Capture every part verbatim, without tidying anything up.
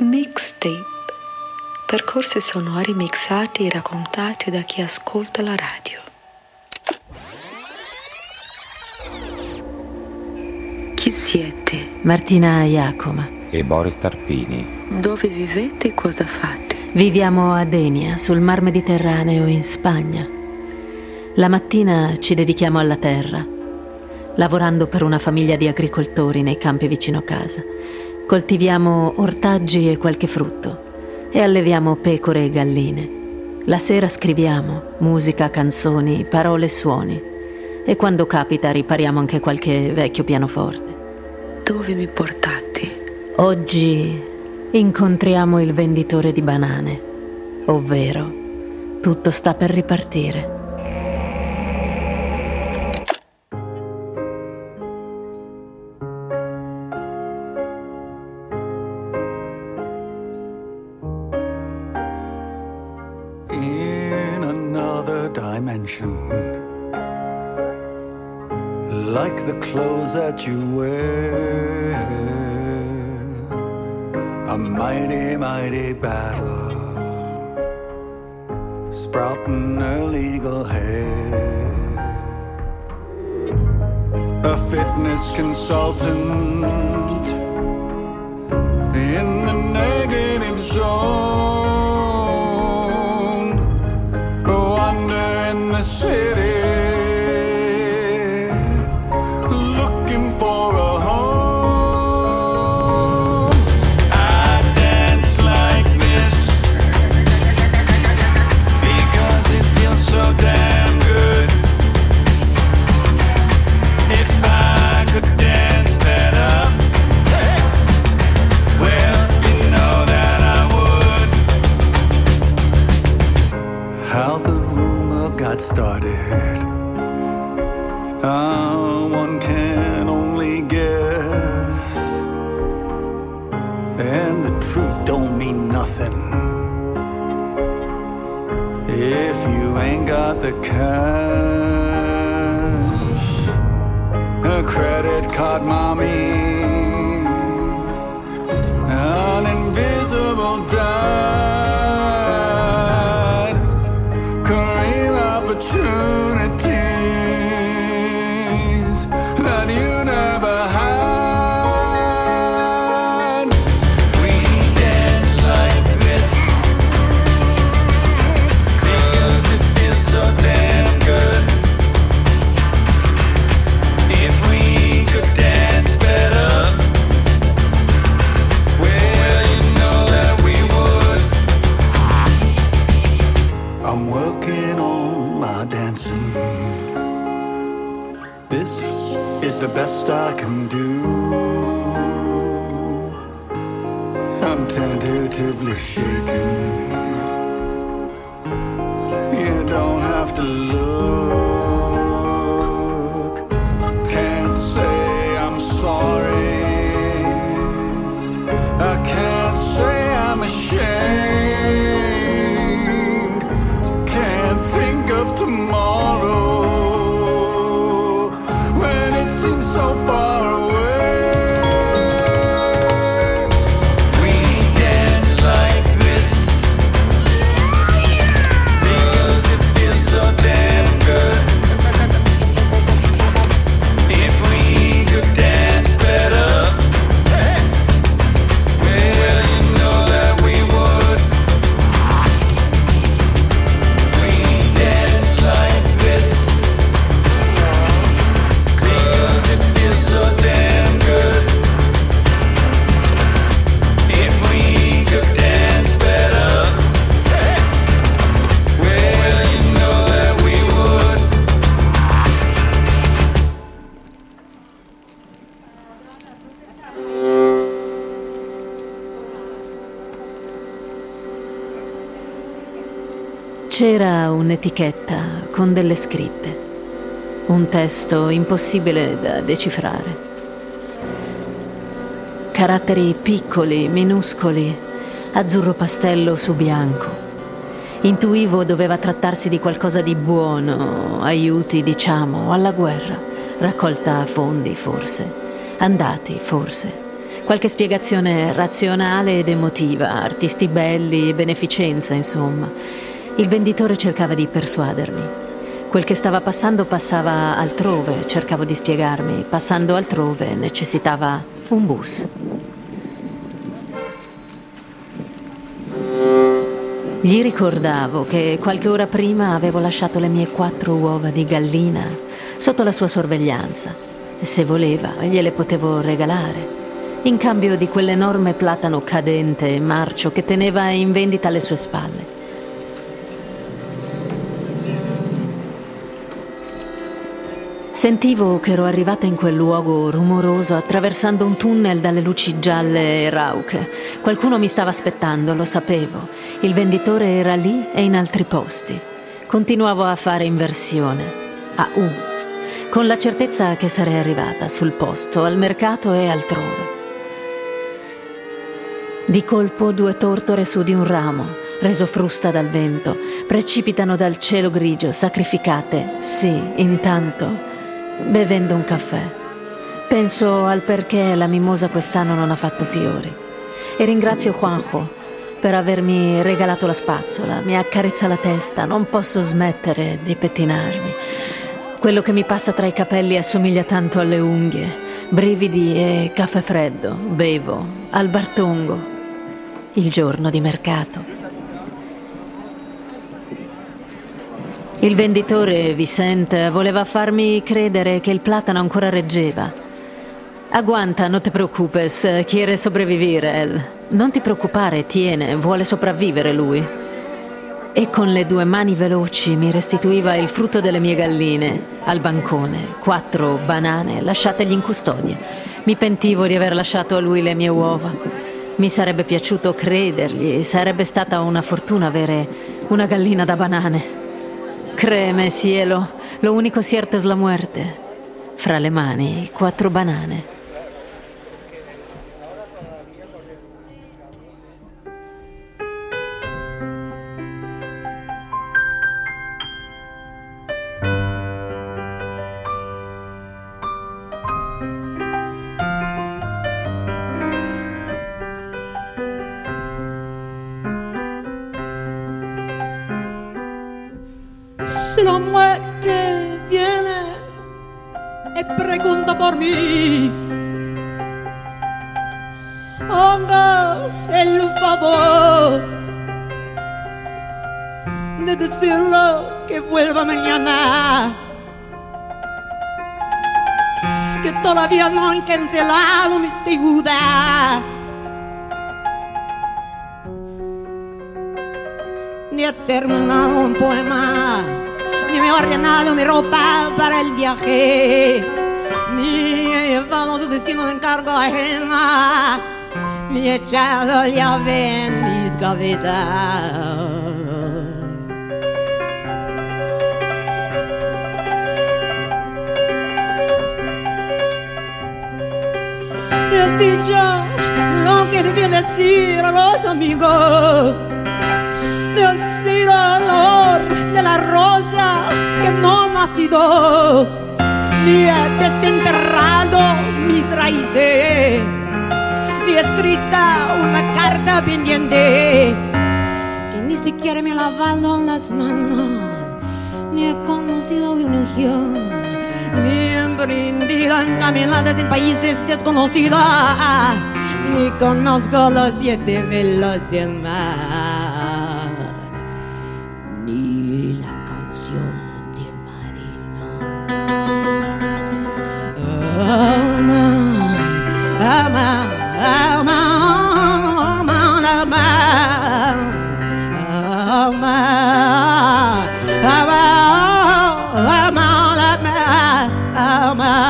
Mixtape. Percorsi sonori mixati e raccontati da chi ascolta la radio. Chi siete? Martina Iacoma e Boris Tarpini. Dove vivete e cosa fate? Viviamo a Denia, sul Mar Mediterraneo in Spagna. La mattina ci dedichiamo alla terra, lavorando per una famiglia di agricoltori nei campi vicino casa. Coltiviamo ortaggi e qualche frutto e alleviamo pecore e galline. La sera scriviamo musica, canzoni, parole e suoni, e quando capita ripariamo anche qualche vecchio pianoforte. Dove mi portate? Oggi incontriamo il venditore di banane, ovvero tutto sta per ripartire. Like the clothes that you wear, a mighty, mighty battle sprouting illegal hair. A fitness consultant in the negative zone, a wonder in the city. Started, uh, one can only guess, and the truth don't mean nothing if you ain't got the cash. A credit card mommy, an invisible dad. Opportunities that you never had. We dance like this because it feels so damn good. If we could dance better, well, you know that we would. I'm working on my dancing. This is the best I can do. I'm tentatively shaking. You don't have to look. Can't say I'm sorry. I can't say I'm ashamed. Can't think of tomorrow. So far away, we dance like this because it feels so damn good. If we could dance better, well, you know that we would. We dance like this. So damn good. If we could dance better, well, you know that we would. C'era un'etichetta con delle scritte. Un testo impossibile da decifrare. Caratteri piccoli, minuscoli, azzurro pastello su bianco. Intuivo doveva trattarsi di qualcosa di buono, aiuti, diciamo, alla guerra, raccolta fondi forse, andati forse, Qualche spiegazione razionale ed emotiva, artisti belli, beneficenza, insomma. Il venditore cercava di persuadermi. Quel che stava passando passava altrove, cercavo di spiegarmi. Passando altrove necessitava un bus. Gli ricordavo che qualche ora prima avevo lasciato le mie quattro uova di gallina sotto la sua sorveglianza e se voleva gliele potevo regalare, in cambio di quell'enorme platano cadente e marcio che teneva in vendita alle sue spalle. Sentivo che ero arrivata in quel luogo rumoroso attraversando un tunnel dalle luci gialle e rauche. Qualcuno mi stava aspettando, lo sapevo. Il venditore era lì e in altri posti. Continuavo a fare inversione, a U, con la certezza che sarei arrivata sul posto, al mercato e altrove. Di colpo due tortore su di un ramo, reso frusta dal vento, precipitano dal cielo grigio, sacrificate, sì, intanto, bevendo un caffè. Penso al perché la mimosa quest'anno non ha fatto fiori e ringrazio Juanjo per avermi regalato la spazzola. Mi accarezza la testa, non posso smettere di pettinarmi. Quello che mi passa tra i capelli assomiglia tanto alle unghie. Brividi e caffè freddo, bevo, al Bartongo, il giorno di mercato. Il venditore, Vicente, voleva farmi credere che il platano ancora reggeva. Aguanta, no te preocupes, quiere sopravvivere él. Non ti preoccupare, tiene, vuole sopravvivere lui. E con le due mani veloci mi restituiva il frutto delle mie galline, al bancone, quattro banane lasciategli in custodia. Mi pentivo di aver lasciato a lui le mie uova. Mi sarebbe piaciuto credergli, sarebbe stata una fortuna avere una gallina da banane. Créeme, cielo, lo único cierto es la muerte. Fra le mani, quattro banane. Si la muerte viene e pregunta por mí, haga el favor de decirle que vuelva mañana, que todavía no han cancelado mis deudas, ni he terminado un poema, ni me he ordenado mi ropa para el viaje, ni he llevado su destino de encargo ajena, ni he echado llave en mis gavetas. Ni he dicho lo que debía decir a los amigos, ni he sido el olor de la rosa que no ha nacido, ni he desenterrado mis raíces, ni he escrita una carta pendiente, que ni siquiera me he lavado las manos, ni he conocido una unción, ni he emprendido en caminadas en países desconocidos, ni conozco los siete velos del mar, ni la canción del marino. Ama, ama, ama, ama, ama, ama, ama, ama, ama.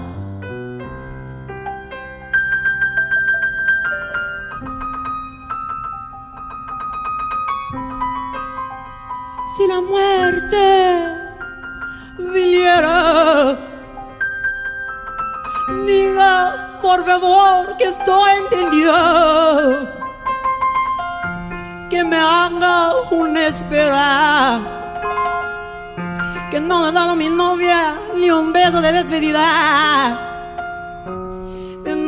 Si la muerte viniera, diga por favor que estoy entendido, que me haga una espera, que no me ha dado mi novia ni un beso de despedida, que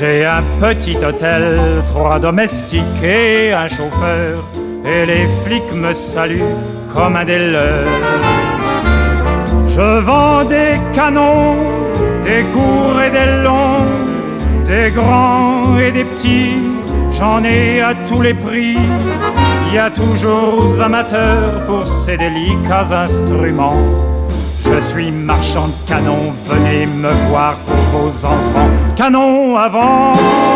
J'ai un petit hôtel, trois domestiques et un chauffeur, et les flics me saluent comme un des leurs. Je vends des canons, des courts et des longs, des grands et des petits, j'en ai à tous les prix. Il y a toujours amateurs pour ces délicats instruments. Je suis marchand de canons, venez me voir pour vos enfants. Canons à vendre.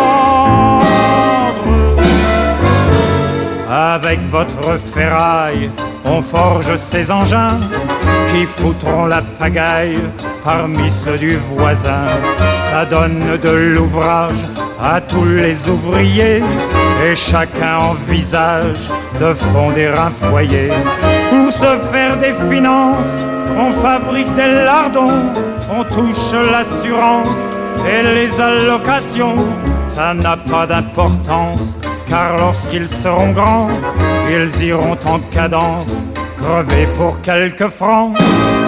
Avec votre ferraille, on forge ces engins qui foutront la pagaille parmi ceux du voisin. Ça donne de l'ouvrage à tous les ouvriers et chacun envisage de fonder un foyer. Pour se faire des finances, on fabrique des lardons, on touche l'assurance et les allocations. Ça n'a pas d'importance, car lorsqu'ils seront grands, ils iront en cadence, crever pour quelques francs.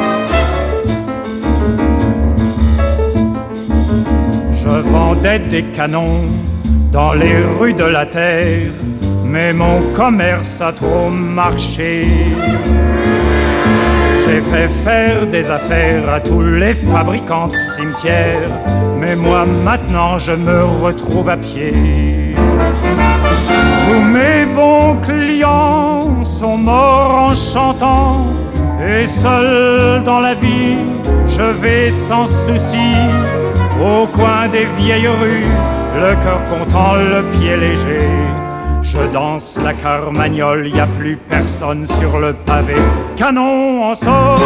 Je vendais des canons dans les rues de la terre, mais mon commerce a trop marché. J'ai fait faire des affaires à tous les fabricants de cimetières, mais moi maintenant je me retrouve à pied. Tous mes bons clients sont morts en chantant, et seul dans la vie je vais sans souci, au coin des vieilles rues, le cœur content, le pied léger. Je danse la carmagnole, y a plus personne sur le pavé. Canon en solde.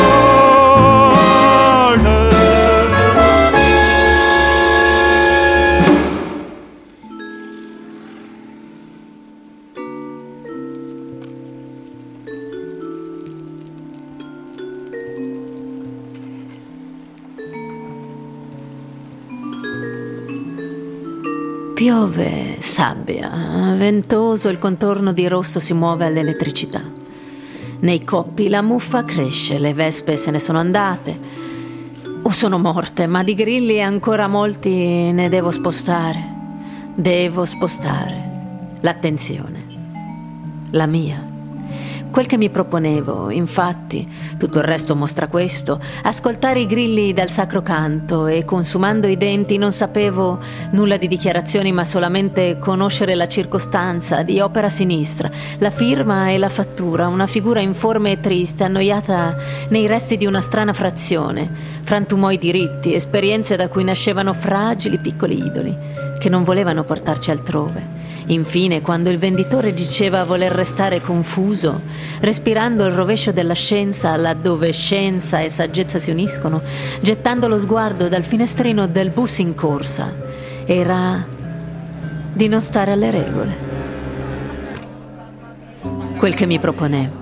Piove, sabbia, ventoso, il contorno di rosso si muove all'elettricità. Nei coppi la muffa cresce, le vespe se ne sono andate o sono morte, ma di grilli ancora molti ne devo spostare. Devo spostare l'attenzione, la mia. Quel che mi proponevo, infatti, tutto il resto mostra questo, ascoltare i grilli dal sacro canto, e consumando i denti non sapevo nulla di dichiarazioni, ma solamente conoscere la circostanza di opera sinistra, la firma e la fattura, una figura informe e triste, annoiata nei resti di una strana frazione, frantumò i diritti, esperienze da cui nascevano fragili piccoli idoli, che non volevano portarci altrove. Infine, quando il venditore diceva voler restare confuso, respirando il rovescio della scienza, laddove scienza e saggezza si uniscono, gettando lo sguardo dal finestrino del bus in corsa, era di non stare alle regole. Quel che mi proponevo.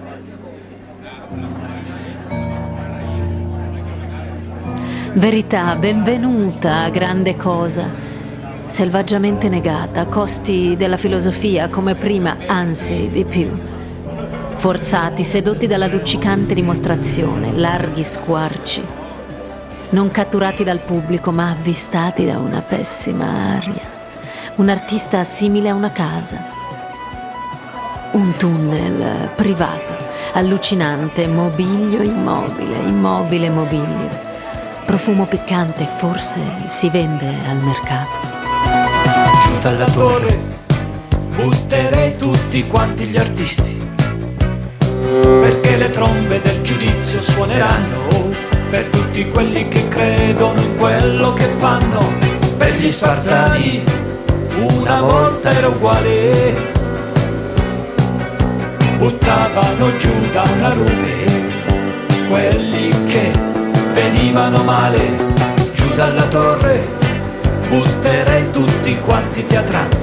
Verità, benvenuta, grande cosa, selvaggiamente negata, a costi della filosofia, come prima, anzi di più. Forzati, sedotti dalla luccicante dimostrazione, larghi squarci, non catturati dal pubblico ma avvistati da una pessima aria. Un artista simile a una casa. Un tunnel privato, allucinante, mobilio immobile, immobile mobilio. Profumo piccante, forse si vende al mercato. Giù dalla torre butterei tutti quanti gli artisti, perché le trombe del giudizio suoneranno per tutti quelli che credono in quello che fanno. Per gli spartani una volta era uguale, buttavano giù da una rupe quelli che venivano male. Giù dalla torre butterei tutti quanti teatranti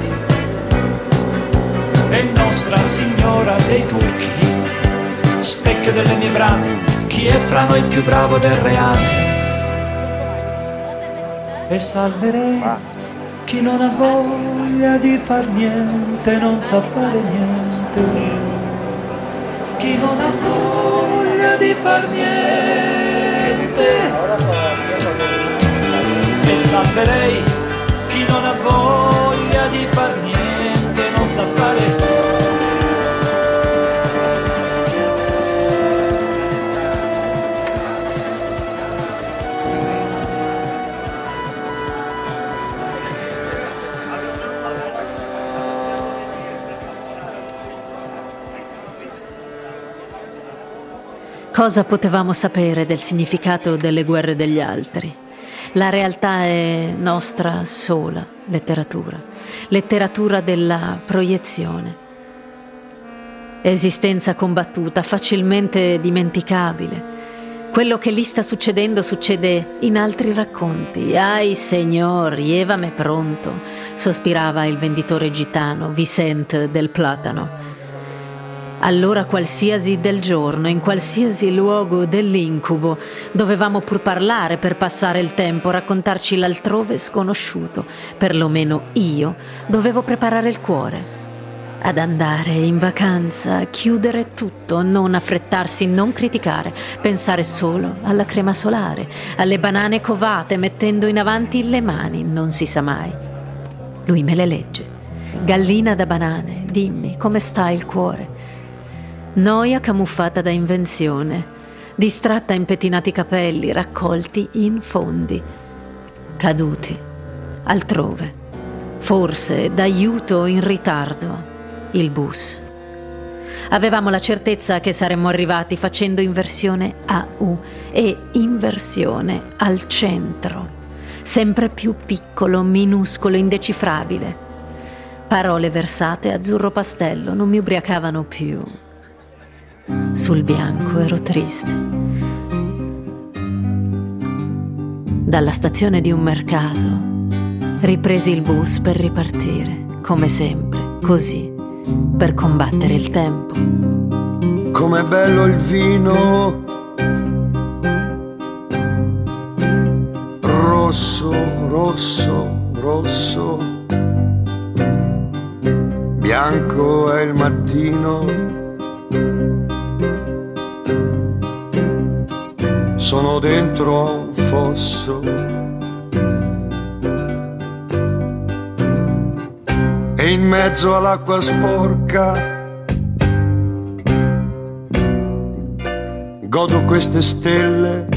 e Nostra Signora dei Turchi, specchio delle mie brame, chi è fra noi più bravo del reame. E salverei chi non ha voglia di far niente, non sa fare niente, chi non ha voglia di far niente. E salverei chi non non ha voglia di far niente, non sa fare. Cosa potevamo sapere del significato delle guerre degli altri? La realtà è nostra sola letteratura, letteratura della proiezione. Esistenza combattuta, facilmente dimenticabile. Quello che lì sta succedendo succede in altri racconti. Ai, signor, llévame pronto, sospirava il venditore gitano, Vicente del Platano. Allora qualsiasi del giorno, in qualsiasi luogo dell'incubo, dovevamo pur parlare per passare il tempo, raccontarci l'altrove sconosciuto. Perlomeno io dovevo preparare il cuore ad andare in vacanza, chiudere tutto, non affrettarsi, non criticare, pensare solo alla crema solare, alle banane covate, mettendo in avanti le mani, non si sa mai. Lui me le legge. Gallina da banane, dimmi, come sta il cuore? Noia camuffata da invenzione, distratta in pettinati capelli raccolti in fondi, caduti altrove, forse d'aiuto in ritardo, il bus. Avevamo la certezza che saremmo arrivati facendo inversione a U e inversione al centro, sempre più piccolo, minuscolo, indecifrabile. Parole versate azzurro pastello non mi ubriacavano più. Sul bianco ero triste. Dalla stazione di un mercato ripresi il bus per ripartire, come sempre, così, per combattere il tempo. Com'è bello il vino rosso, rosso, rosso, bianco è il mattino. Sono dentro un fosso e in mezzo all'acqua sporca godo queste stelle.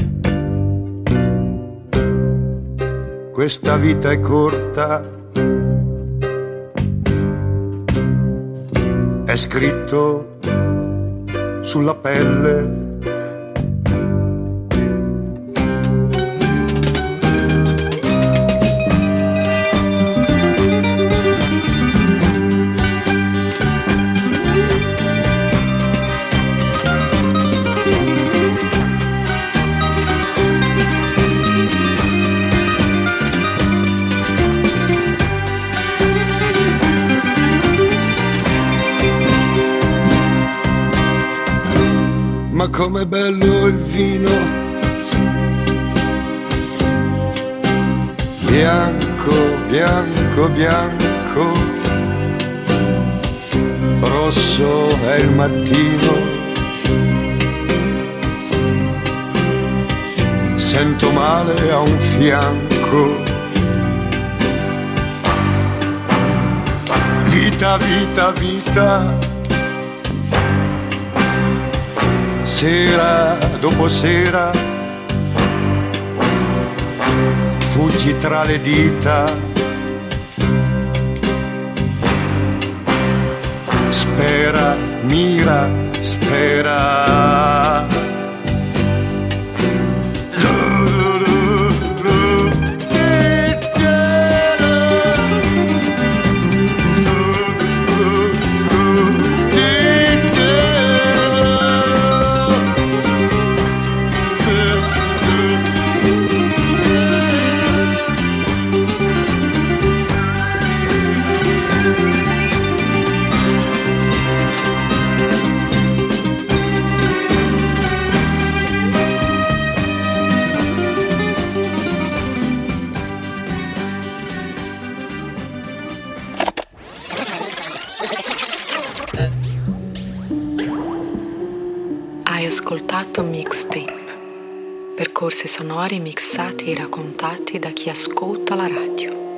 Questa vita è corta, è scritto sulla pelle. Ma com'è bello il vino bianco, bianco, bianco, rosso è il mattino. Sento male a un fianco. Vita, vita, vita, sera dopo sera, fuggi tra le dita, spera, mira, spera. Hai ascoltato Mixtape, percorsi sonori mixati e raccontati da chi ascolta la radio.